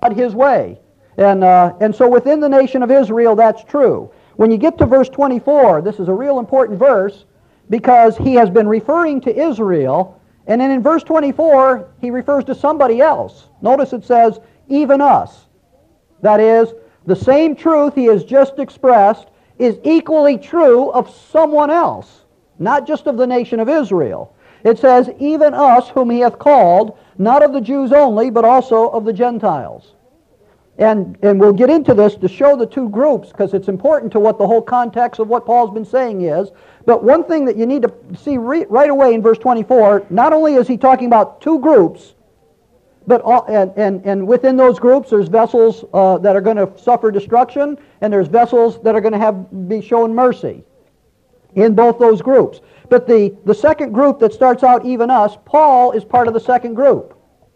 God His way. And so within the nation of Israel, that's true. When you get to verse 24, this is a real important verse because he has been referring to Israel, and then in verse 24, he refers to somebody else. Notice it says, even us. That is, the same truth he has just expressed is equally true of someone else, not just of the nation of Israel. It says, even us whom he hath called, not of the Jews only, but also of the Gentiles. And we'll get into this to show the two groups, because it's important to what the whole context of what Paul's been saying is. But one thing that you need to see right away in verse 24, not only is he talking about two groups, but and within those groups there's vessels that are going to suffer destruction, and there's vessels that are going to be shown mercy in both those groups. But the second group that starts out, even us, Paul is part of the second group.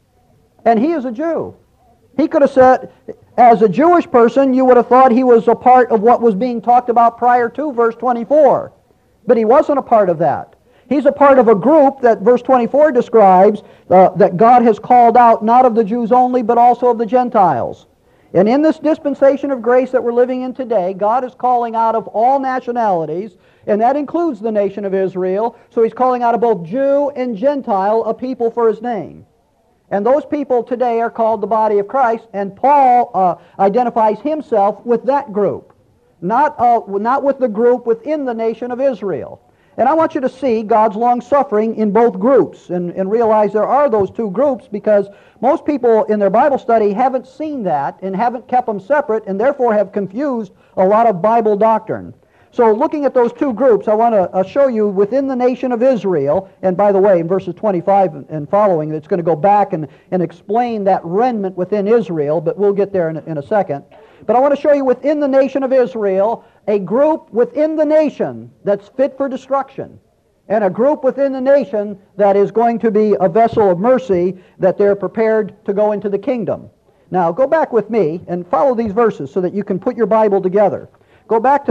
And he is a Jew. He could have said, as a Jewish person, you would have thought he was a part of what was being talked about prior to verse 24. But he wasn't a part of that. He's a part of a group that verse 24 describes that God has called out, not of the Jews only, but also of the Gentiles. And in this dispensation of grace that we're living in today, God is calling out of all nationalities, and that includes the nation of Israel. So he's calling out of both Jew and Gentile a people for his name. And those people today are called the body of Christ, and Paul identifies himself with that group, not with the group within the nation of Israel. And I want you to see God's long-suffering in both groups and realize there are those two groups, because most people in their Bible study haven't seen that and haven't kept them separate, and therefore have confused a lot of Bible doctrine. So looking at those two groups, I want to show you within the nation of Israel, and by the way, in verses 25 and following, it's going to go back and explain that remnant within Israel, but we'll get there in a second. But I want to show you within the nation of Israel, a group within the nation that's fit for destruction, and a group within the nation that is going to be a vessel of mercy, that they're prepared to go into the kingdom. Now, go back with me and follow these verses so that you can put your Bible together. Go back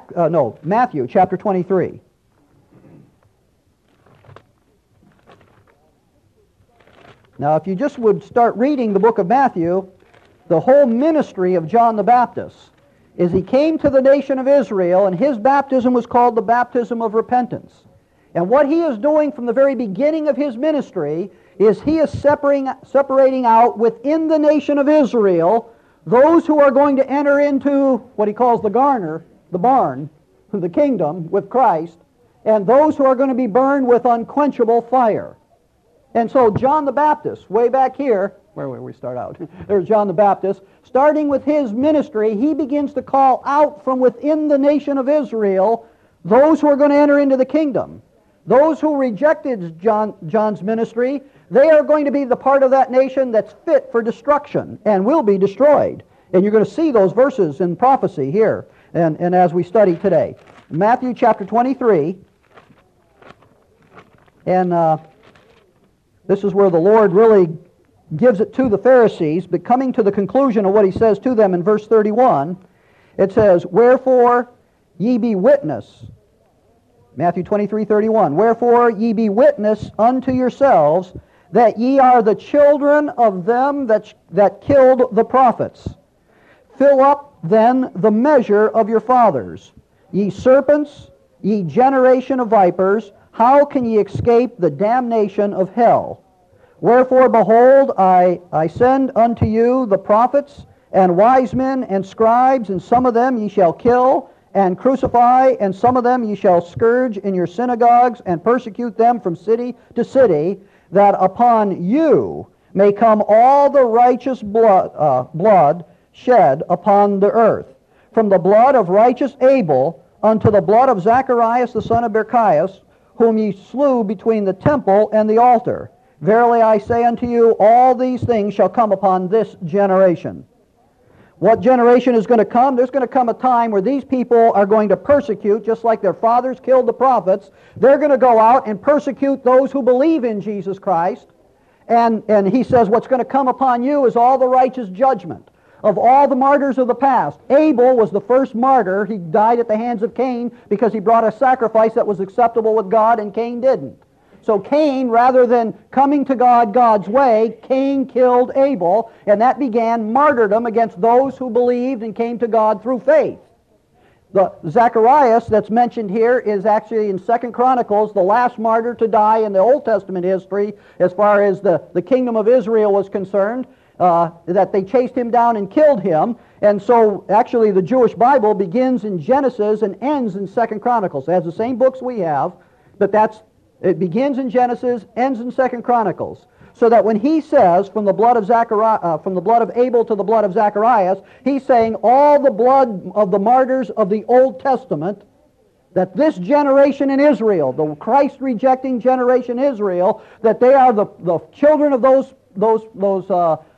to Matthew chapter 23. Now, if you just would start reading the book of Matthew, the whole ministry of John the Baptist is he came to the nation of Israel, and his baptism was called the baptism of repentance. And what he is doing from the very beginning of his ministry is he is separating out within the nation of Israel those who are going to enter into what he calls the garner, the barn, the kingdom with Christ, and those who are going to be burned with unquenchable fire. And so John the Baptist, way back here, where we start out, there's John the Baptist, starting with his ministry, he begins to call out from within the nation of Israel those who are going to enter into the kingdom. Those who rejected John's ministry, they are going to be the part of that nation that's fit for destruction and will be destroyed. And you're going to see those verses in prophecy here and as we study today. Matthew chapter 23, and this is where the Lord really gives it to the Pharisees, but coming to the conclusion of what he says to them in verse 31, it says, "Wherefore ye be witness." Matthew 23:31. "Wherefore ye be witness unto yourselves that ye are the children of them that killed the prophets. Fill up then the measure of your fathers. Ye serpents, ye generation of vipers, how can ye escape the damnation of hell? Wherefore, behold, I send unto you the prophets and wise men and scribes, and some of them ye shall kill and crucify, and some of them ye shall scourge in your synagogues, and persecute them from city to city, that upon you may come all the righteous blood shed upon the earth, from the blood of righteous Abel unto the blood of Zacharias the son of Berechias, whom ye slew between the temple and the altar. Verily I say unto you, all these things shall come upon this generation." What generation is going to come? There's going to come a time where these people are going to persecute, just like their fathers killed the prophets. They're going to go out and persecute those who believe in Jesus Christ. And he says what's going to come upon you is all the righteous judgment of all the martyrs of the past. Abel was the first martyr. He died at the hands of Cain because he brought a sacrifice that was acceptable with God, and Cain didn't. So Cain, rather than coming to God God's way, Cain killed Abel, and that began martyrdom against those who believed and came to God through faith. The Zacharias that's mentioned here is actually in 2 Chronicles, the last martyr to die in the Old Testament history as far as the kingdom of Israel was concerned, that they chased him down and killed him. And so actually the Jewish Bible begins in Genesis and ends in 2 Chronicles. It has the same books we have, but it begins in Genesis, ends in 2 Chronicles. So that when he says, from the blood of Abel to the blood of Zacharias, he's saying all the blood of the martyrs of the Old Testament, that this generation in Israel, the Christ-rejecting generation in Israel, that they are the children of those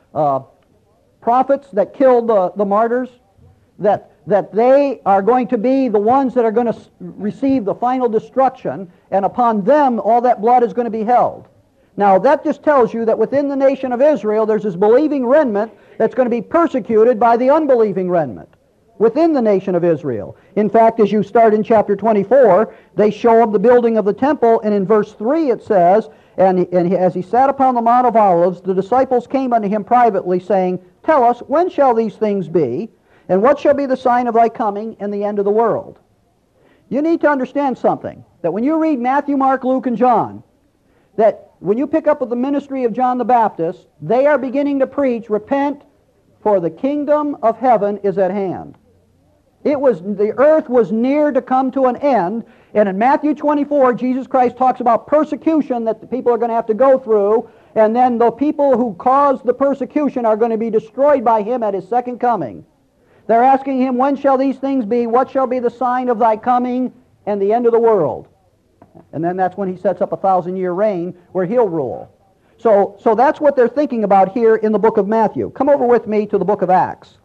prophets that killed the martyrs, that they are going to be the ones that are going to receive the final destruction, and upon them all that blood is going to be held. Now, that just tells you that within the nation of Israel, there's this believing remnant that's going to be persecuted by the unbelieving remnant within the nation of Israel. In fact, as you start in chapter 24, they show up the building of the temple, and in verse 3 it says, as he sat upon the Mount of Olives, the disciples came unto him privately, saying, Tell us, when shall these things be, and what shall be the sign of thy coming and the end of the world? You need to understand something, that when you read Matthew, Mark, Luke, and John, that when you pick up with the ministry of John the Baptist, they are beginning to preach, repent, for the kingdom of heaven is at hand. The earth was near to come to an end, and in Matthew 24, Jesus Christ talks about persecution that the people are going to have to go through, and then the people who caused the persecution are going to be destroyed by him at his second coming. They're asking him, when shall these things be? What shall be the sign of thy coming and the end of the world? And then that's when he sets up a 1,000-year reign where he'll rule. So that's what they're thinking about here in the book of Matthew. Come over with me to the book of Acts,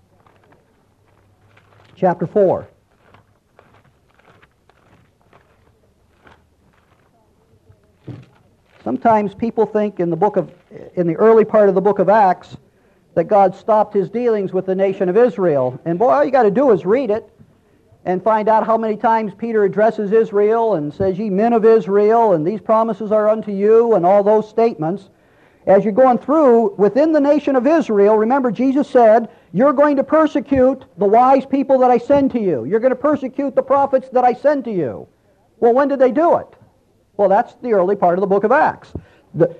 chapter 4. Sometimes people think in the early part of the book of Acts that God stopped his dealings with the nation of Israel. And boy, all you got to do is read it and find out how many times Peter addresses Israel and says, Ye men of Israel, and these promises are unto you, and all those statements. As you're going through, within the nation of Israel, remember Jesus said, you're going to persecute the wise people that I send to you. You're going to persecute the prophets that I send to you. Well, when did they do it? Well, that's the early part of the book of Acts. The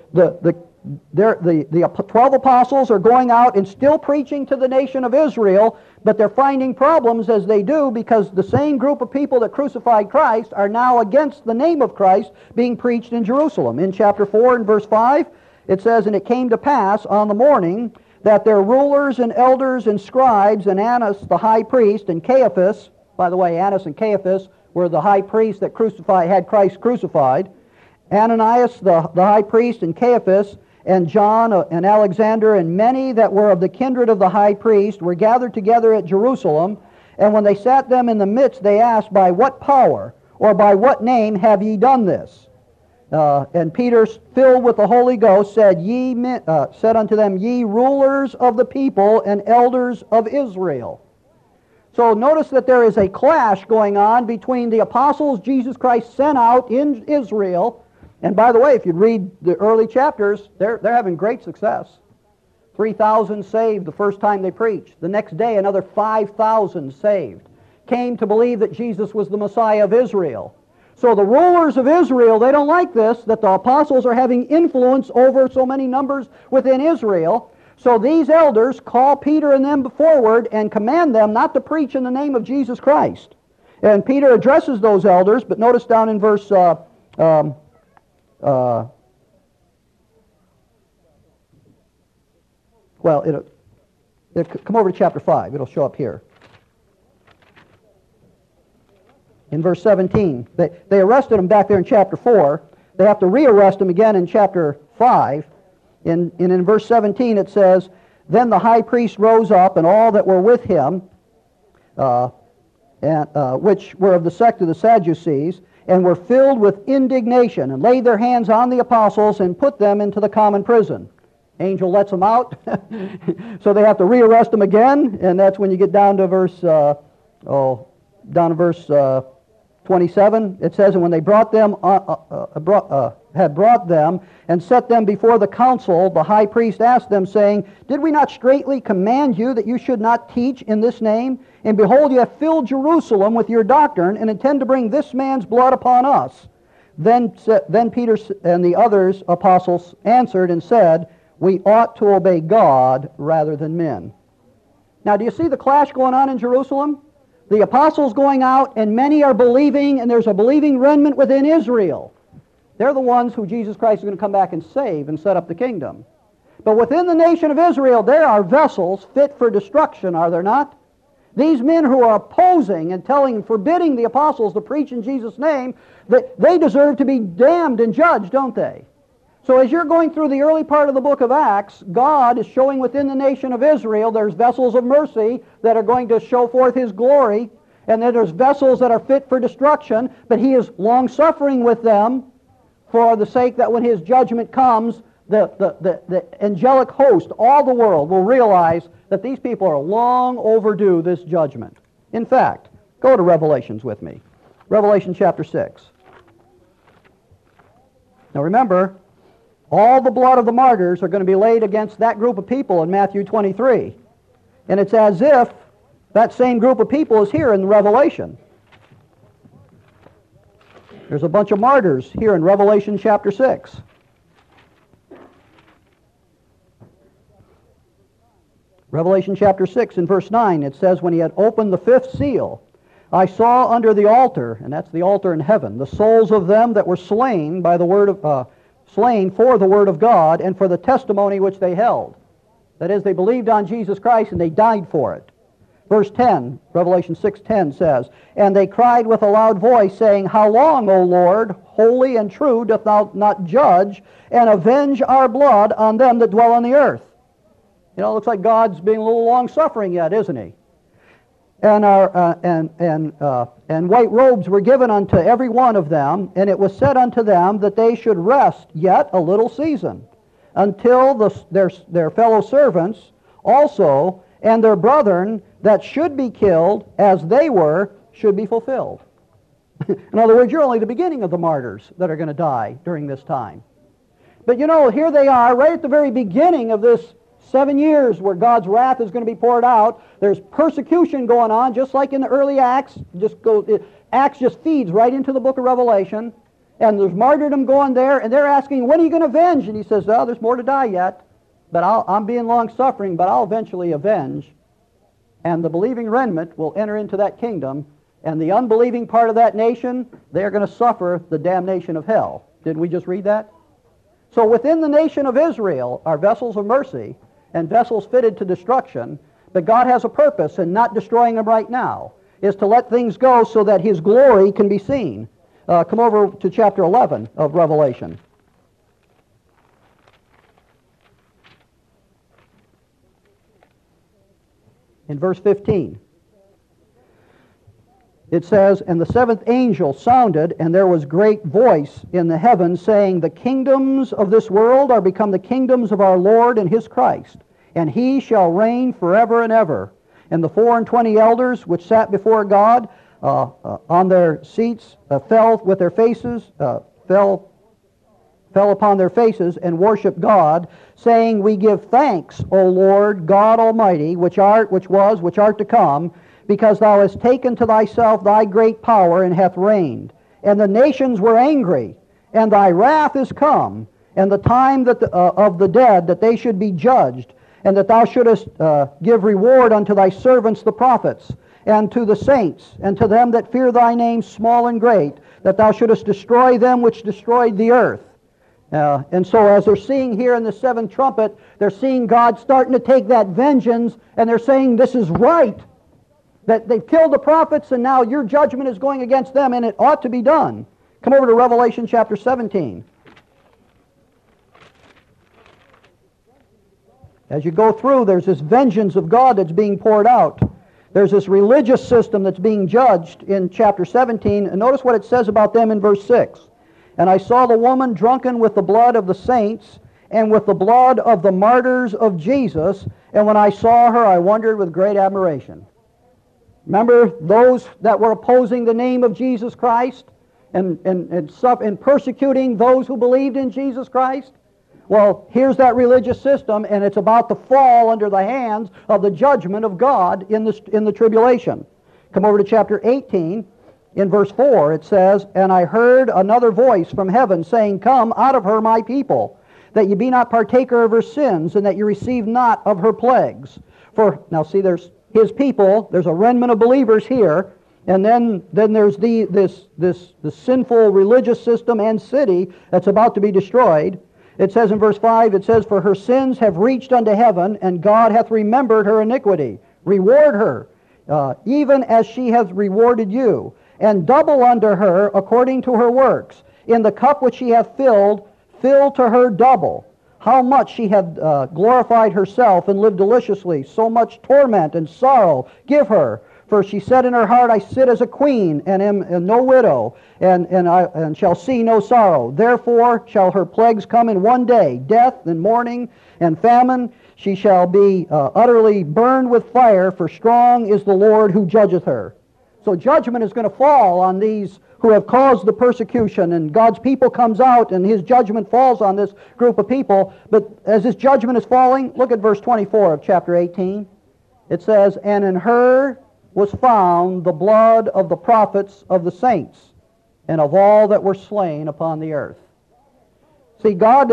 12 apostles are going out and still preaching to the nation of Israel, but they're finding problems as they do because the same group of people that crucified Christ are now against the name of Christ being preached in Jerusalem. In chapter 4 and verse 5, it says, And it came to pass on the morning that their rulers and elders and scribes and Annas the high priest and Caiaphas, by the way, Annas and Caiaphas were the high priests that had Christ crucified, Ananias the high priest and Caiaphas and John and Alexander and many that were of the kindred of the high priest were gathered together at Jerusalem. And when they sat them in the midst, they asked, By what power or by what name have ye done this? And Peter, filled with the Holy Ghost, said unto them, Ye rulers of the people and elders of Israel. So notice that there is a clash going on between the apostles Jesus Christ sent out in Israel. And by the way, if you read the early chapters, they're having great success. 3,000 saved the first time they preached. The next day, another 5,000 saved. Came to believe that Jesus was the Messiah of Israel. So the rulers of Israel, they don't like this, that the apostles are having influence over so many numbers within Israel. So these elders call Peter and them forward and command them not to preach in the name of Jesus Christ. And Peter addresses those elders, but notice down in verse... come over to chapter 5. It'll show up here. In verse 17. They arrested him back there in chapter 4. They have to re-arrest him again in chapter 5. In verse 17 it says, Then the high priest rose up, and all that were with him, which were of the sect of the Sadducees, and were filled with indignation, and laid their hands on the apostles, and put them into the common prison. Angel lets them out, so they have to re-arrest them again, and that's when you get down to verse 27. It says, And when they brought them, had brought them and set them before the council, the high priest asked them, saying, Did we not straitly command you that you should not teach in this name? And behold, you have filled Jerusalem with your doctrine, and intend to bring this man's blood upon us. Then Peter and the others apostles answered and said, We ought to obey God rather than men. Now, do you see the clash going on in Jerusalem? The apostles going out, and many are believing, and there's a believing remnant within Israel. They're the ones who Jesus Christ is going to come back and save and set up the kingdom. But within the nation of Israel, there are vessels fit for destruction, are there not? These men who are opposing and forbidding the apostles to preach in Jesus' name, they deserve to be damned and judged, don't they? So as you're going through the early part of the book of Acts, God is showing within the nation of Israel there's vessels of mercy that are going to show forth His glory, and then there's vessels that are fit for destruction, but He is long-suffering with them for the sake that when His judgment comes, the angelic host, all the world, will realize that these people are long overdue this judgment. In fact, go to Revelations with me. Revelation chapter 6. Now remember, all the blood of the martyrs are going to be laid against that group of people in Matthew 23. And it's as if that same group of people is here in the Revelation. There's a bunch of martyrs here in Revelation chapter 6. Revelation chapter 6 and verse 9, it says, When he had opened the fifth seal, I saw under the altar, and that's the altar in heaven, the souls of them that were slain by the word of slain for the word of God and for the testimony which they held. That is, they believed on Jesus Christ and they died for it. Verse 10, Revelation 6:10 says, And they cried with a loud voice, saying, How long, O Lord, holy and true, doth thou not judge and avenge our blood on them that dwell on the earth? You know, it looks like God's being a little long-suffering yet, isn't He? And white robes were given unto every one of them, and it was said unto them that they should rest yet a little season, until their fellow servants also and their brethren that should be killed as they were should be fulfilled. In other words, you're only the beginning of the martyrs that are going to die during this time. But you know, here they are right at the very beginning of this 7 years where God's wrath is going to be poured out. There's persecution going on, just like in the early Acts. Acts just feeds right into the book of Revelation. And there's martyrdom going there, and they're asking, when are you going to avenge? And he says, well, there's more to die yet. But I'm being long-suffering, but I'll eventually avenge. And the believing remnant will enter into that kingdom. And the unbelieving part of that nation, they're going to suffer the damnation of hell. Didn't we just read that? So within the nation of Israel are vessels of mercy and vessels fitted to destruction, but God has a purpose in not destroying them right now, is to let things go so that His glory can be seen. Come over to chapter 11 of Revelation. In verse 15. It says, And the seventh angel sounded, and there was great voice in the heavens, saying, The kingdoms of this world are become the kingdoms of our Lord and His Christ, and He shall reign forever and ever. And the 24 elders which sat before God on their seats fell upon their faces and worshiped God, saying, We give thanks, O Lord God Almighty, which art to come, because thou hast taken to thyself thy great power and hath reigned. And the nations were angry, and thy wrath is come, and the time of the dead, that they should be judged, and that thou shouldest give reward unto thy servants the prophets, and to the saints, and to them that fear thy name, small and great, that thou shouldest destroy them which destroyed the earth. And so as they're seeing here in the seventh trumpet, they're seeing God starting to take that vengeance, and they're saying, this is right. That they've killed the prophets, and now your judgment is going against them, and it ought to be done. Come over to Revelation chapter 17. As you go through, there's this vengeance of God that's being poured out. There's this religious system that's being judged in chapter 17. And notice what it says about them in verse 6. And I saw the woman drunken with the blood of the saints and with the blood of the martyrs of Jesus. And when I saw her, I wondered with great admiration. Remember those that were opposing the name of Jesus Christ? and persecuting those who believed in Jesus Christ? Well, here's that religious system, and it's about to fall under the hands of the judgment of God in the tribulation. Come over to chapter 18. In verse 4, it says, "And I heard another voice from heaven saying, Come out of her, my people, that ye be not partaker of her sins, and that ye receive not of her plagues." For, now see, there's his people, there's a remnant of believers here, and then there's this sinful religious system and city that's about to be destroyed. It says in verse 5, it says, "For her sins have reached unto heaven, and God hath remembered her iniquity. Reward her, even as she hath rewarded you, and double unto her according to her works. In the cup which she hath filled, fill to her double. How much she hath glorified herself and lived deliciously, so much torment and sorrow give her. For she said in her heart, I sit as a queen, and am no widow, and shall see no sorrow. Therefore shall her plagues come in one day, death and mourning and famine. She shall be utterly burned with fire, for strong is the Lord who judgeth her." So judgment is going to fall on these who have caused the persecution, and God's people comes out, and his judgment falls on this group of people. But as this judgment is falling, look at verse 24 of chapter 18. It says, "And in her was found the blood of the prophets of the saints, and of all that were slain upon the earth." See, God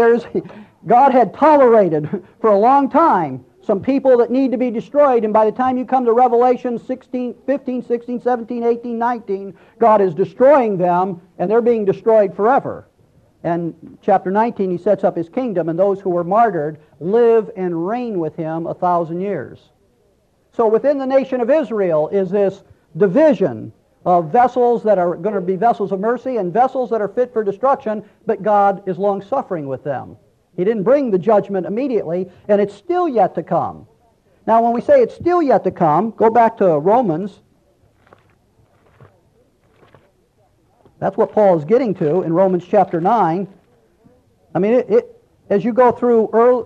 had tolerated for a long time some people that need to be destroyed, and by the time you come to Revelation 15, 16, 17, 18, 19, God is destroying them, and they're being destroyed forever. And chapter 19, he sets up his kingdom, and those who were martyred live and reign with him 1,000 years. So within the nation of Israel is this division of vessels that are going to be vessels of mercy and vessels that are fit for destruction, but God is long-suffering with them. He didn't bring the judgment immediately, and it's still yet to come. Now, when we say it's still yet to come, go back to Romans. That's what Paul is getting to in Romans chapter 9. I mean, as you go through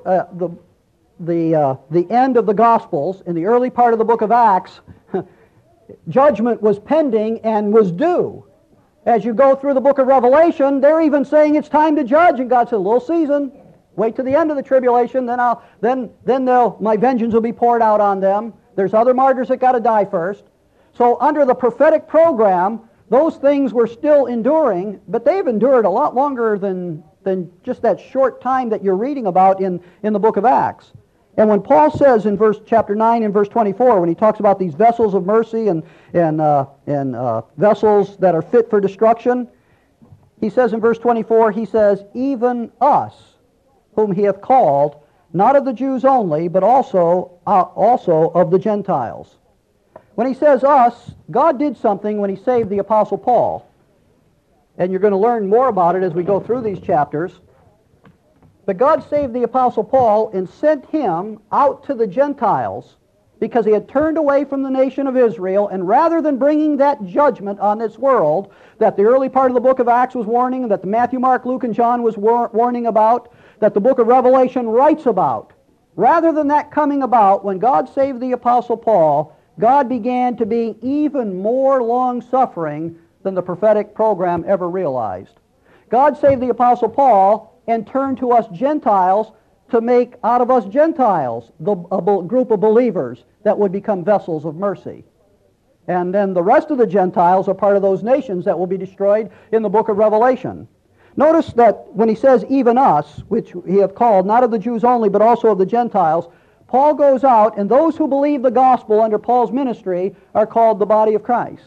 the end of the Gospels, in the early part of the book of Acts, judgment was pending and was due. As you go through the book of Revelation, they're even saying it's time to judge, and God said, "A little season. Wait to the end of the tribulation, then my vengeance will be poured out on them." There's other martyrs that got to die first. So under the prophetic program, those things were still enduring, but they've endured a lot longer than just that short time that you're reading about in the book of Acts. And when Paul says in chapter 9 and verse 24, when he talks about these vessels of mercy and vessels that are fit for destruction, he says in verse 24, he says, "Even us, whom he hath called, not of the Jews only, but also of the Gentiles." When he says us, God did something when he saved the Apostle Paul. And you're going to learn more about it as we go through these chapters. But God saved the Apostle Paul and sent him out to the Gentiles because he had turned away from the nation of Israel, and rather than bringing that judgment on this world that the early part of the book of Acts was warning, that the Matthew, Mark, Luke, and John was warning about, that the book of Revelation writes about, rather than that coming about, when God saved the Apostle Paul, God began to be even more long-suffering than the prophetic program ever realized. God saved the Apostle Paul and turned to us Gentiles to make out of us Gentiles a group of believers that would become vessels of mercy. And then the rest of the Gentiles are part of those nations that will be destroyed in the book of Revelation. Notice that when he says even us, which he hath called, not of the Jews only, but also of the Gentiles, Paul goes out, and those who believe the gospel under Paul's ministry are called the body of Christ.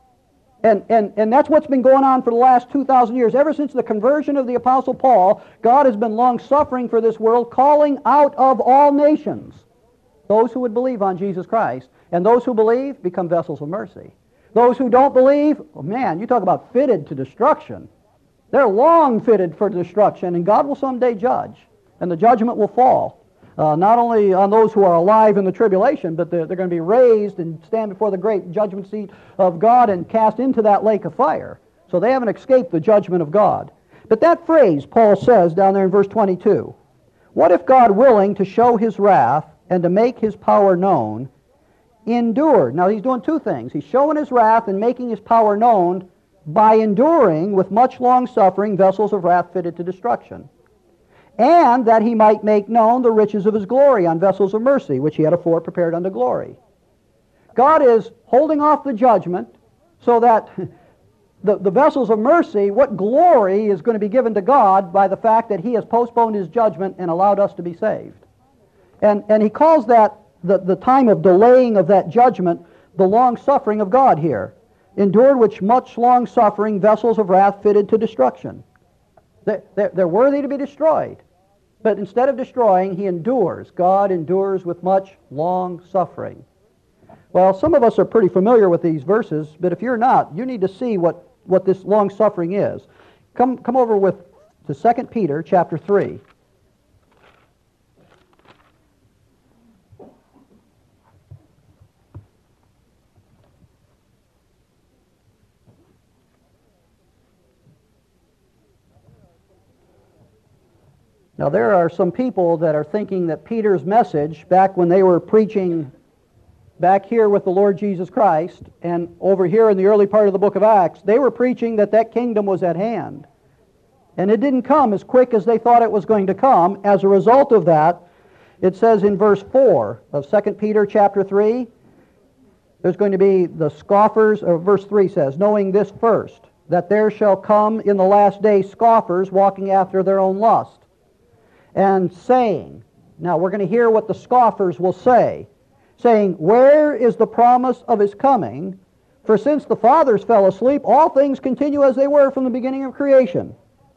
And that's what's been going on for the last 2,000 years. Ever since the conversion of the Apostle Paul, God has been long-suffering for this world, calling out of all nations those who would believe on Jesus Christ. And those who believe become vessels of mercy. Those who don't believe, oh man, you talk about fitted to destruction. They're long fitted for destruction, and God will someday judge. And the judgment will fall. Not only on those who are alive in the tribulation, but they're going to be raised and stand before the great judgment seat of God and cast into that lake of fire. So they haven't escaped the judgment of God. But that phrase, Paul says down there in verse 22, "What if God, willing to show his wrath and to make his power known, endured?" Now he's doing two things. He's showing his wrath and making his power known by enduring with much long suffering vessels of wrath fitted to destruction, and that he might make known the riches of his glory on vessels of mercy, which he had afore prepared unto glory. God is holding off the judgment so that the vessels of mercy, what glory is going to be given to God by the fact that he has postponed his judgment and allowed us to be saved. And he calls that the time of delaying of that judgment the long suffering of God here. Endured which much long suffering vessels of wrath fitted to destruction. They're worthy to be destroyed. But instead of destroying, he endures. God endures with much long suffering. Well, some of us are pretty familiar with these verses, but if you're not, you need to see what this long suffering is. Come over to 2 Peter chapter 3. Now, there are some people that are thinking that Peter's message, back when they were preaching back here with the Lord Jesus Christ, and over here in the early part of the book of Acts, they were preaching that kingdom was at hand. And it didn't come as quick as they thought it was going to come. As a result of that, it says in verse 4 of 2 Peter chapter 3, there's going to be the scoffers, or verse 3 says, knowing this first, that there shall come in the last day scoffers walking after their own lust, and saying, now we're going to hear what the scoffers will say, saying, where is the promise of his coming? For since the fathers fell asleep, all things continue as they were from the beginning of creation.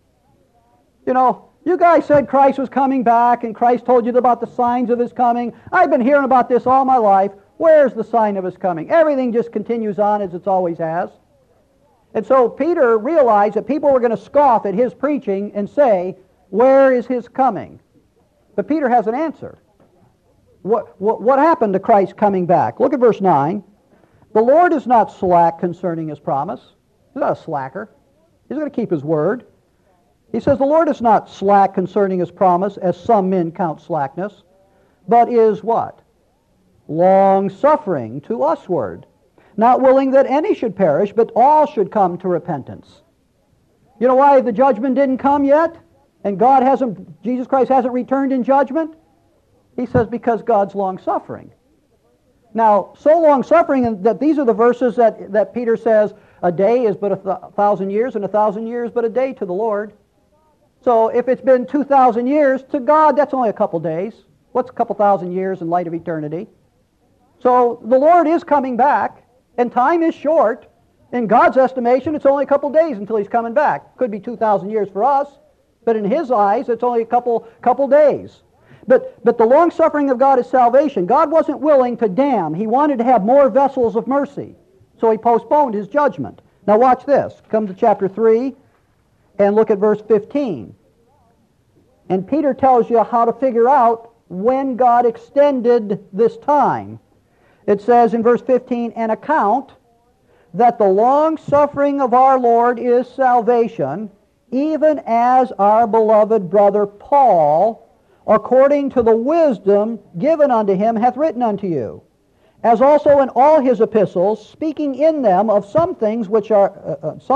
You know, you guys said Christ was coming back, and Christ told you about the signs of his coming. I've been hearing about this all my life. Where's the sign of his coming? Everything just continues on as it always has. And so Peter realized that people were going to scoff at his preaching and say, where is his coming? But Peter has an answer. What happened to Christ coming back? Look at verse 9. The Lord is not slack concerning his promise. He's not a slacker. He's going to keep his word. He says, the Lord is not slack concerning his promise, as some men count slackness, but is what? Long-suffering to usward, not willing that any should perish, but all should come to repentance. You know why the judgment didn't come yet? And Jesus Christ hasn't returned in judgment? He says because God's long-suffering. Now, so long-suffering that these are the verses that Peter says, a day is but 1,000 years, and 1,000 years but a day to the Lord. So if it's been 2,000 years, to God that's only a couple days. What's a couple thousand years in light of eternity? So the Lord is coming back, and time is short. In God's estimation, it's only a couple days until he's coming back. Could be 2,000 years for us. But in his eyes, it's only a couple days. But the long-suffering of God is salvation. God wasn't willing to damn. He wanted to have more vessels of mercy. So he postponed his judgment. Now watch this. Come to chapter 3 and look at verse 15. And Peter tells you how to figure out when God extended this time. It says in verse 15, an account that the long-suffering of our Lord is salvation, even as our beloved brother Paul, according to the wisdom given unto him, hath written unto you, as also in all his epistles, speaking in them of some things which are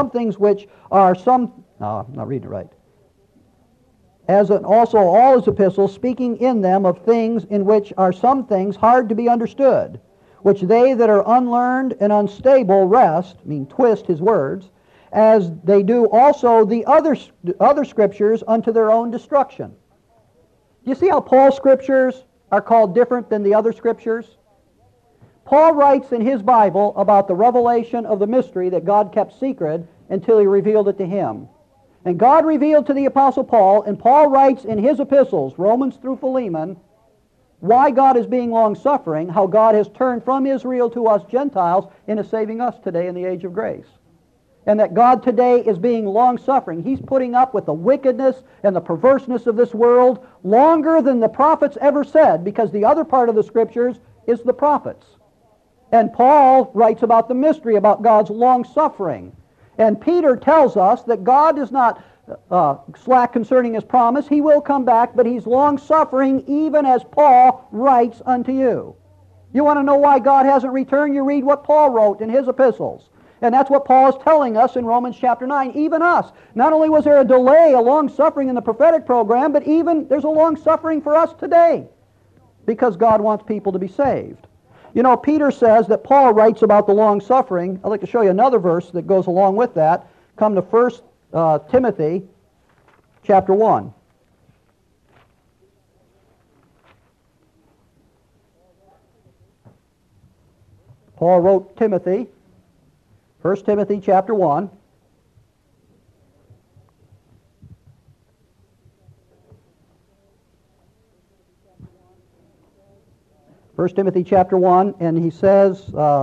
I'm not reading it right. As in also all his epistles, speaking in them of things in which are some things hard to be understood, which they that are unlearned and unstable twist his words, as they do also the other scriptures unto their own destruction. You see how Paul's scriptures are called different than the other scriptures? Paul writes in his Bible about the revelation of the mystery that God kept secret until he revealed it to him. And God revealed to the Apostle Paul, and Paul writes in his epistles, Romans through Philemon, why God is being long-suffering, how God has turned from Israel to us Gentiles and is saving us today in the age of grace. And that God today is being long-suffering. He's putting up with the wickedness and the perverseness of this world longer than the prophets ever said, because the other part of the scriptures is the prophets. And Paul writes about the mystery, about God's long-suffering. And Peter tells us that God is not slack concerning his promise. He will come back, but he's long-suffering, even as Paul writes unto you. You want to know why God hasn't returned? You read what Paul wrote in his epistles. And that's what Paul is telling us in Romans chapter 9, even us. Not only was there a delay, a long-suffering in the prophetic program, but even there's a long-suffering for us today because God wants people to be saved. You know, Peter says that Paul writes about the long-suffering. I'd like to show you another verse that goes along with that. Come to 1 Timothy chapter 1. Paul wrote Timothy, 1 Timothy chapter 1. First Timothy chapter 1, and he says,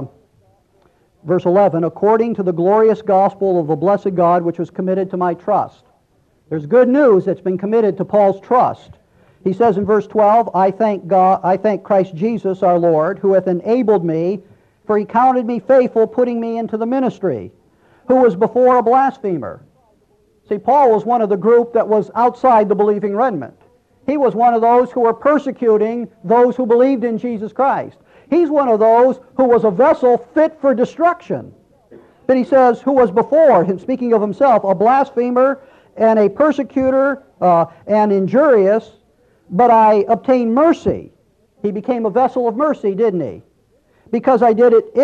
verse 11, according to the glorious gospel of the blessed God which was committed to my trust. There's good news that's been committed to Paul's trust. He says in verse 12, I thank Christ Jesus our Lord, who hath enabled me, for he counted me faithful, putting me into the ministry, who was before a blasphemer. See, Paul was one of the group that was outside the believing remnant. He was one of those who were persecuting those who believed in Jesus Christ. He's one of those who was a vessel fit for destruction. But he says, who was before, him speaking of himself, a blasphemer and a persecutor and injurious, but I obtained mercy. He became a vessel of mercy, didn't he? Because I did it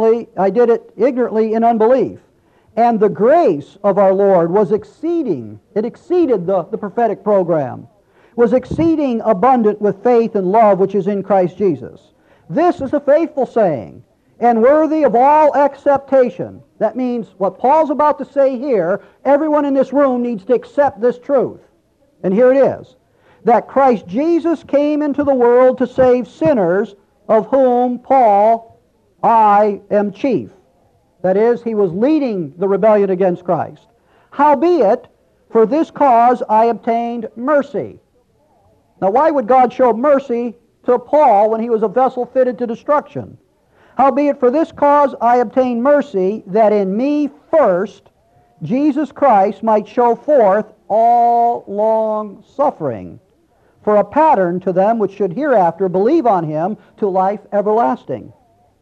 ignorantly in unbelief. And the grace of our Lord was exceeding, it exceeded the prophetic program, was exceeding abundant with faith and love which is in Christ Jesus. This is a faithful saying, and worthy of all acceptation. That means what Paul's about to say here, everyone in this room needs to accept this truth. And here it is, that Christ Jesus came into the world to save sinners, of whom Paul, I am chief. That is, he was leading the rebellion against Christ. Howbeit, for this cause I obtained mercy. Now, why would God show mercy to Paul when he was a vessel fitted to destruction? Howbeit, for this cause I obtained mercy, that in me first Jesus Christ might show forth all long suffering, for a pattern to them which should hereafter believe on him to life everlasting.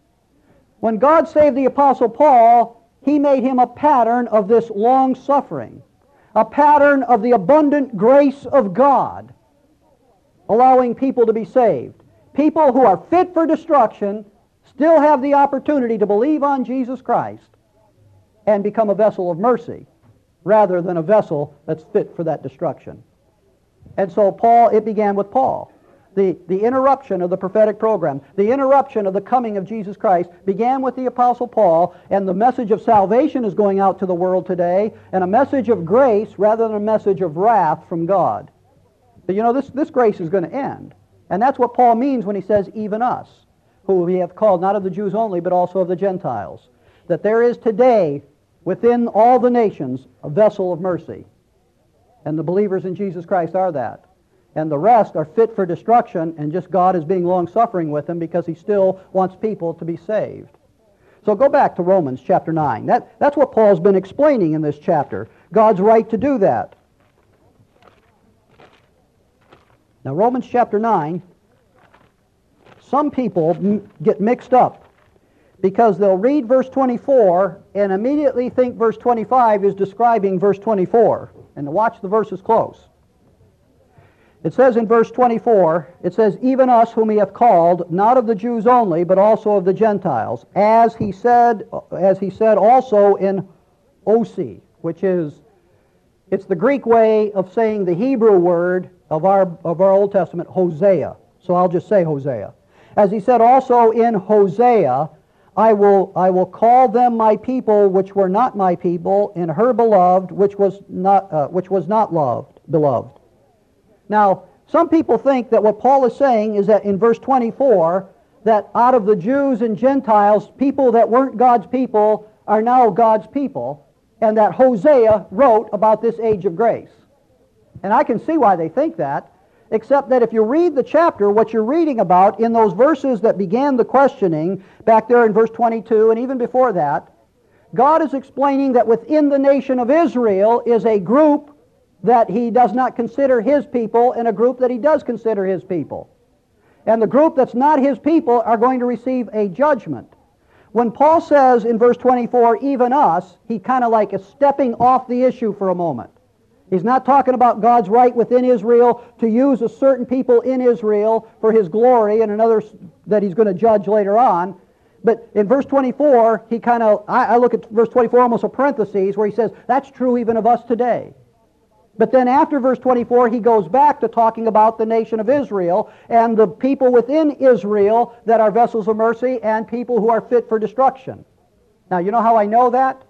When God saved the Apostle Paul, he made him a pattern of this long suffering, a pattern of the abundant grace of God, allowing people to be saved. People who are fit for destruction still have the opportunity to believe on Jesus Christ and become a vessel of mercy rather than a vessel that's fit for that destruction. And so it began with Paul. The interruption of the prophetic program, the interruption of the coming of Jesus Christ began with the Apostle Paul, and the message of salvation is going out to the world today, and a message of grace rather than a message of wrath from God. But you know, this grace is going to end. And that's what Paul means when he says, even us, who he hath called not of the Jews only, but also of the Gentiles. That there is today, within all the nations, a vessel of mercy. And the believers in Jesus Christ are that. And the rest are fit for destruction, and just God is being long-suffering with them because he still wants people to be saved. So go back to Romans chapter 9. That's what Paul's been explaining in this chapter. God's right to do that. Now, Romans chapter 9, some people get mixed up because they'll read verse 24 and immediately think verse 25 is describing verse 24. And watch the verses close. It says in verse 24, it says, even us whom he hath called, not of the Jews only, but also of the Gentiles, as he said also in Osi, which is, it's the Greek way of saying the Hebrew word of our Old Testament, Hosea. So I'll just say Hosea. As he said also in Hosea, I will call them my people which were not my people, and her beloved which was not beloved. Now, some people think that what Paul is saying is that in verse 24, that out of the Jews and Gentiles, people that weren't God's people are now God's people, and that Hosea wrote about this age of grace. And I can see why they think that, except that if you read the chapter, what you're reading about in those verses that began the questioning, back there in verse 22 and even before that, God is explaining that within the nation of Israel is a group that he does not consider his people and a group that he does consider his people. And the group that's not his people are going to receive a judgment. When Paul says in verse 24, even us, he kind of like is stepping off the issue for a moment. He's not talking about God's right within Israel to use a certain people in Israel for his glory and another that he's going to judge later on. But in verse 24, he kind of, I look at verse 24 almost a parenthesis where he says, that's true even of us today. But then after verse 24, he goes back to talking about the nation of Israel and the people within Israel that are vessels of mercy and people who are fit for destruction. Now, you know how I know that?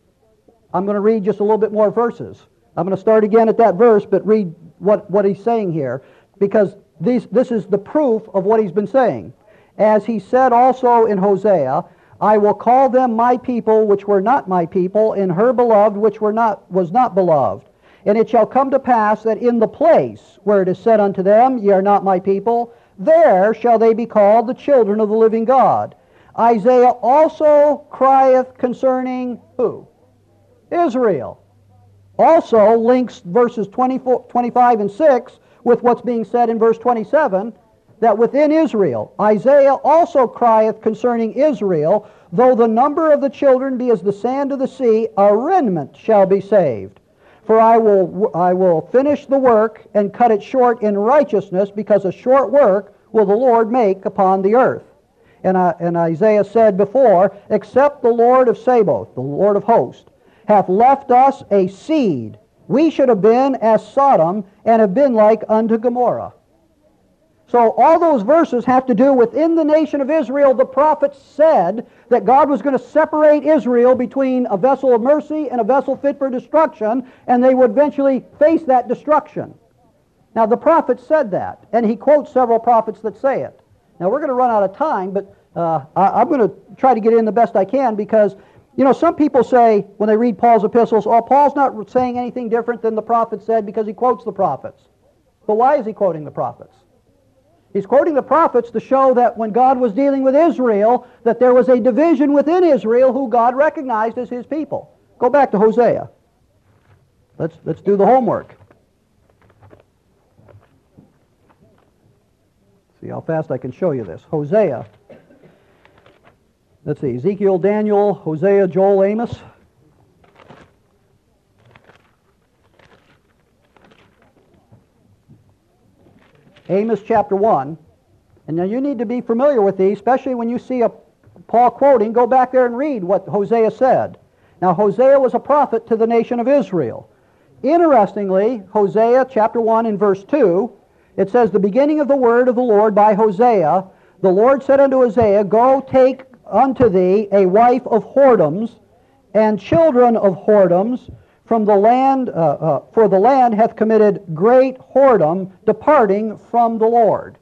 I'm going to read just a little bit more verses. I'm going to start again at that verse, but read what he's saying here, because this is the proof of what he's been saying. As he said also in Hosea, I will call them my people which were not my people, and her beloved which was not beloved. And it shall come to pass that in the place where it is said unto them, ye are not my people, there shall they be called the children of the living God. Isaiah also crieth concerning who? Israel. Also links verses 25 and 6 with what's being said in verse 27, that within Israel, Isaiah also crieth concerning Israel, though the number of the children be as the sand of the sea, a remnant shall be saved. For I will finish the work and cut it short in righteousness, because a short work will the Lord make upon the earth. And Isaiah said before, except the Lord of Sabaoth, the Lord of hosts, hath left us a seed, we should have been as Sodom, and have been like unto Gomorrah. So all those verses have to do within the nation of Israel. The prophets said that God was going to separate Israel between a vessel of mercy and a vessel fit for destruction, and they would eventually face that destruction. Now the prophet said that, and he quotes several prophets that say it. Now we're going to run out of time, but I'm going to try to get in the best I can, because you know, some people say when they read Paul's epistles, oh, Paul's not saying anything different than the prophet said because he quotes the prophets. But why is he quoting the prophets? He's quoting the prophets to show that when God was dealing with Israel, that there was a division within Israel who God recognized as his people. Go back to Hosea. Let's do the homework. See how fast I can show you this. Hosea. Let's see, Ezekiel, Daniel, Hosea, Joel, Amos. Amos chapter 1. And now you need to be familiar with these, especially when you see Paul quoting. Go back there and read what Hosea said. Now Hosea was a prophet to the nation of Israel. Interestingly, Hosea chapter 1 and verse 2, it says, the beginning of the word of the Lord by Hosea, the Lord said unto Hosea, go take unto thee a wife of whoredoms, and children of whoredoms from the land, for the land hath committed great whoredom, departing from the Lord.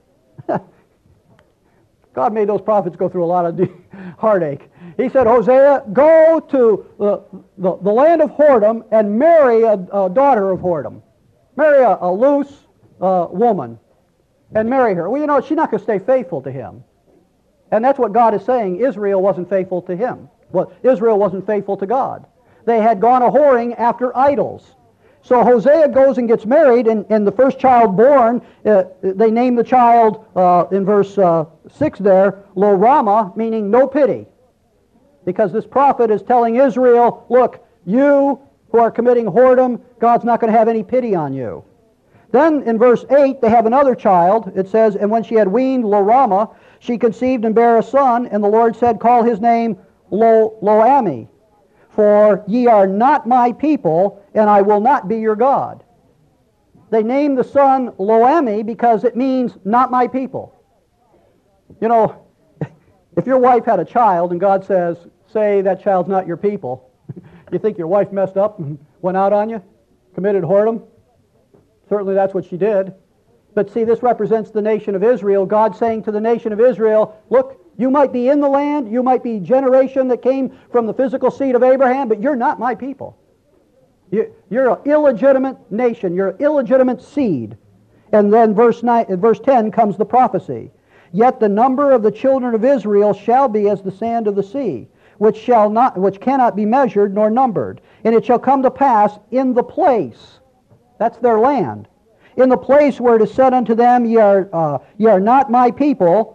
God made those prophets go through a lot of heartache. He said, Hosea, go to the land of whoredom and marry a daughter of whoredom. Marry a loose woman and marry her. Well, you know, she's not going to stay faithful to him. And that's what God is saying. Israel wasn't faithful to him. Well, Israel wasn't faithful to God. They had gone a-whoring after idols. So Hosea goes and gets married, and the first child born, they name the child in verse 6 there, Lo Rama, meaning no pity. Because this prophet is telling Israel, look, you who are committing whoredom, God's not going to have any pity on you. Then in verse 8, they have another child. It says, and when she had weaned Lo Rama, she conceived and bare a son, and the Lord said, call his name Lo-Ami, for ye are not my people, and I will not be your God. They named the son Lo-Ami because it means not my people. You know, if your wife had a child and God says, say that child's not your people, you think your wife messed up and went out on you? Committed whoredom? Certainly that's what she did. But see, this represents the nation of Israel. God saying to the nation of Israel, look, you might be in the land, you might be generation that came from the physical seed of Abraham, but you're not my people. You're an illegitimate nation. You're an illegitimate seed. And then verse 10 comes the prophecy. Yet the number of the children of Israel shall be as the sand of the sea, which cannot be measured nor numbered. And it shall come to pass in the place, that's their land, in the place where it is said unto them, ye are not my people,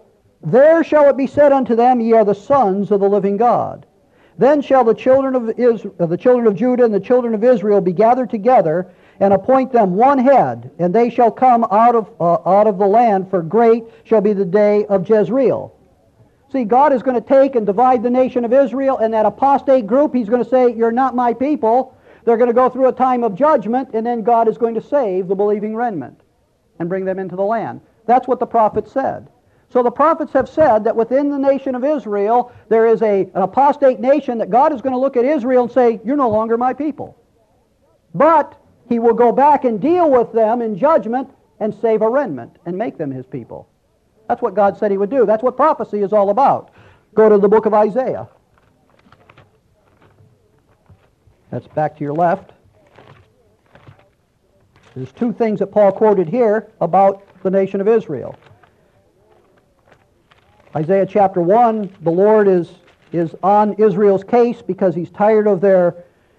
There shall it be said unto them, Ye are the sons of the living God. Then shall the children of Judah and the children of Israel be gathered together, and appoint them one head, and they shall come out of the land, for great shall be the day of Jezreel. See, God is going to take and divide the nation of Israel, and that apostate group, He's going to say, you're not my people. They're going to go through a time of judgment, and then God is going to save the believing remnant and bring them into the land. That's what the prophets said. So the prophets have said that within the nation of Israel, there is an apostate nation that God is going to look at Israel and say, you're no longer my people. But He will go back and deal with them in judgment and save a remnant and make them His people. That's what God said He would do. That's what prophecy is all about. Go to the book of Isaiah. That's back to your left. There's two things that Paul quoted here about the nation of Israel. Isaiah chapter 1, the Lord is on Israel's case because He's tired of their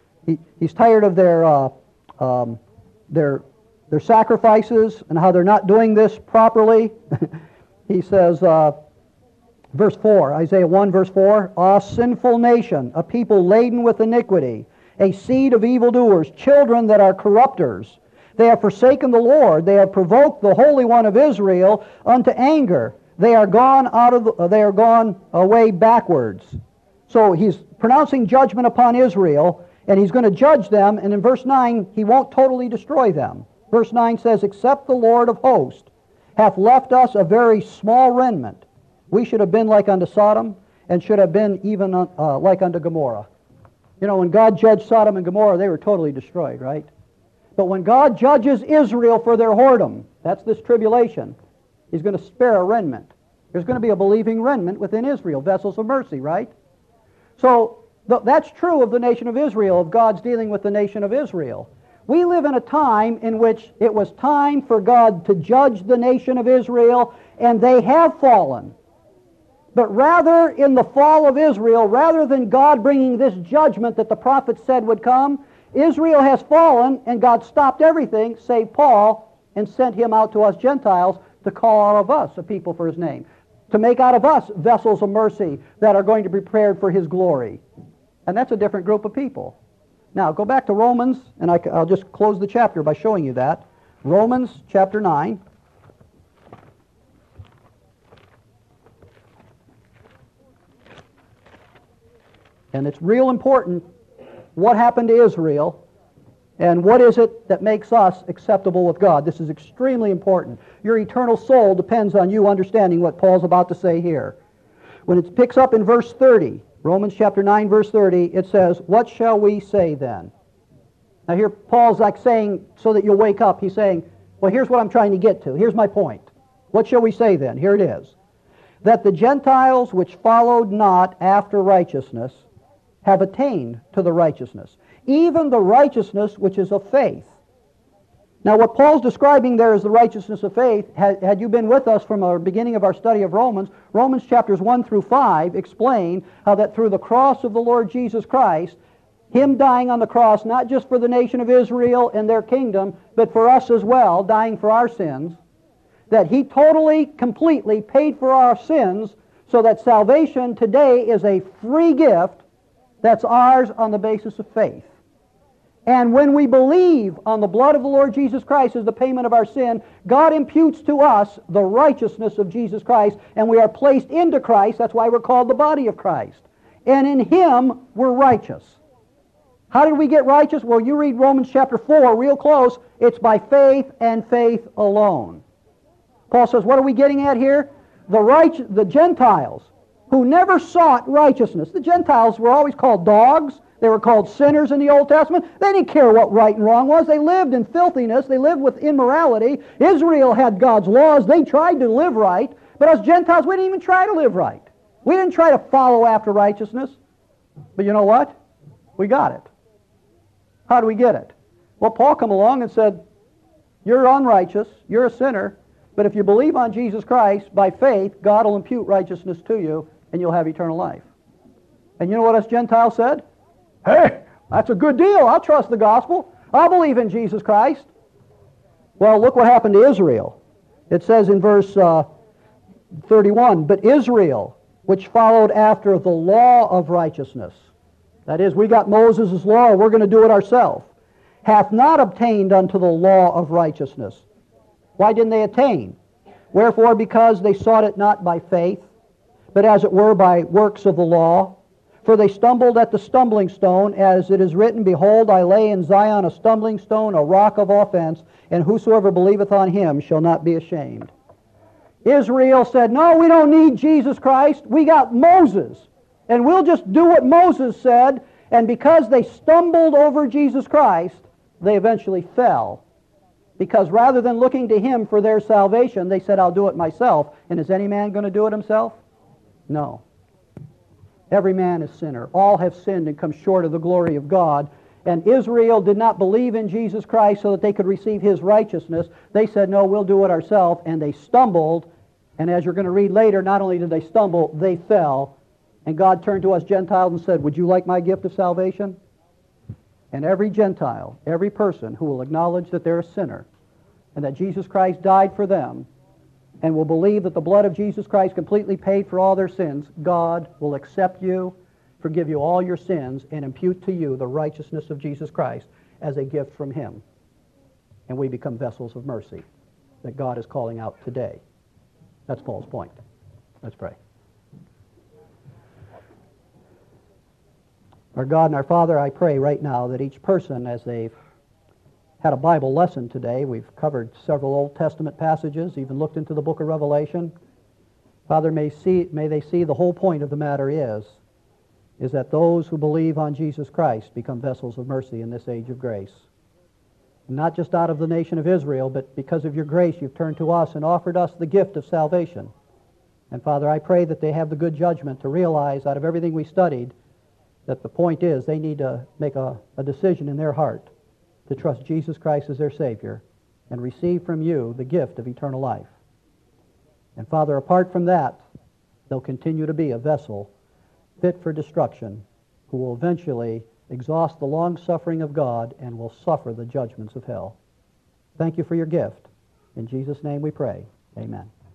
sacrifices and how they're not doing this properly. He says, verse 4, Isaiah 1, verse 4, "Ah, sinful nation, a people laden with iniquity, a seed of evildoers, children that are corrupters. They have forsaken the Lord. They have provoked the Holy One of Israel unto anger. They are gone away backwards." So He's pronouncing judgment upon Israel, and He's going to judge them, and in verse 9, He won't totally destroy them. Verse 9 says, "Except the Lord of hosts hath left us a very small remnant. We should have been like unto Sodom, and should have been even like unto Gomorrah." You know, when God judged Sodom and Gomorrah, they were totally destroyed, right? But when God judges Israel for their whoredom, that's this tribulation, He's going to spare a remnant. There's going to be a believing remnant within Israel, vessels of mercy, right? So that's true of the nation of Israel, of God's dealing with the nation of Israel. We live in a time in which it was time for God to judge the nation of Israel, and they have fallen. But rather, in the fall of Israel, rather than God bringing this judgment that the prophet said would come, Israel has fallen, and God stopped everything, save Paul, and sent him out to us Gentiles to call out of us a people for His name, to make out of us vessels of mercy that are going to be prepared for His glory. And that's a different group of people. Now, go back to Romans, and I'll just close the chapter by showing you that. Romans chapter 9. And it's real important what happened to Israel and what is it that makes us acceptable with God. This is extremely important. Your eternal soul depends on you understanding what Paul's about to say here. When it picks up in verse 30, Romans chapter 9, verse 30, it says, "What shall we say then?" Now here Paul's like saying, so that you'll wake up, he's saying, well, here's what I'm trying to get to. Here's my point. What shall we say then? Here it is. "That the Gentiles which followed not after righteousness have attained to the righteousness, even the righteousness which is of faith." Now what Paul's describing there is the righteousness of faith. Had you been with us from the beginning of our study of Romans, Romans chapters 1 through 5 explain how that through the cross of the Lord Jesus Christ, Him dying on the cross, not just for the nation of Israel and their kingdom, but for us as well, dying for our sins, that He totally, completely paid for our sins, so that salvation today is a free gift that's ours on the basis of faith. And when we believe on the blood of the Lord Jesus Christ as the payment of our sin, God imputes to us the righteousness of Jesus Christ, and we are placed into Christ. That's why we're called the body of Christ. And in Him, we're righteous. How did we get righteous? Well, you read Romans chapter 4 real close. It's by faith and faith alone. Paul says, what are we getting at here? The Gentiles who never sought righteousness. The Gentiles were always called dogs. They were called sinners in the Old Testament. They didn't care what right and wrong was. They lived in filthiness. They lived with immorality. Israel had God's laws. They tried to live right. But us Gentiles, we didn't even try to live right. We didn't try to follow after righteousness. But you know what? We got it. How do we get it? Well, Paul come along and said, you're unrighteous. You're a sinner. But if you believe on Jesus Christ, by faith, God will impute righteousness to you, and you'll have eternal life. And you know what us Gentiles said? Hey, that's a good deal. I'll trust the gospel. I'll believe in Jesus Christ. Well, look what happened to Israel. It says in verse 31, but Israel, which followed after the law of righteousness, that is, we got Moses' law, we're going to do it ourselves, hath not obtained unto the law of righteousness. Why didn't they attain? Wherefore, because they sought it not by faith, but as it were by works of the law. For they stumbled at the stumbling stone, as it is written, Behold, I lay in Zion a stumbling stone, a rock of offense, and whosoever believeth on him shall not be ashamed. Israel said, no, we don't need Jesus Christ. We got Moses. And we'll just do what Moses said. And because they stumbled over Jesus Christ, they eventually fell. Because rather than looking to him for their salvation, they said, I'll do it myself. And is any man going to do it himself? No. Every man is sinner. All have sinned and come short of the glory of God. And Israel did not believe in Jesus Christ so that they could receive his righteousness. They said, no, we'll do it ourselves. And they stumbled. And as you're going to read later, not only did they stumble, they fell. And God turned to us Gentiles and said, would you like my gift of salvation? And every Gentile, every person who will acknowledge that they're a sinner and that Jesus Christ died for them and will believe that the blood of Jesus Christ completely paid for all their sins, God will accept you, forgive you all your sins, and impute to you the righteousness of Jesus Christ as a gift from him. And we become vessels of mercy that God is calling out today. That's Paul's point. Let's pray. Our God and our Father, I pray right now that each person, as they've had a Bible lesson today, we've covered several Old Testament passages, even looked into the book of Revelation. Father, may they see the whole point of the matter is that those who believe on Jesus Christ become vessels of mercy in this age of grace. Not just out of the nation of Israel, but because of your grace, you've turned to us and offered us the gift of salvation. And Father, I pray that they have the good judgment to realize out of everything we studied that the point is they need to make a decision in their heart to trust Jesus Christ as their Savior and receive from you the gift of eternal life. And Father, apart from that, they'll continue to be a vessel fit for destruction who will eventually exhaust the long suffering of God and will suffer the judgments of hell. Thank you for your gift. In Jesus' name we pray. Amen.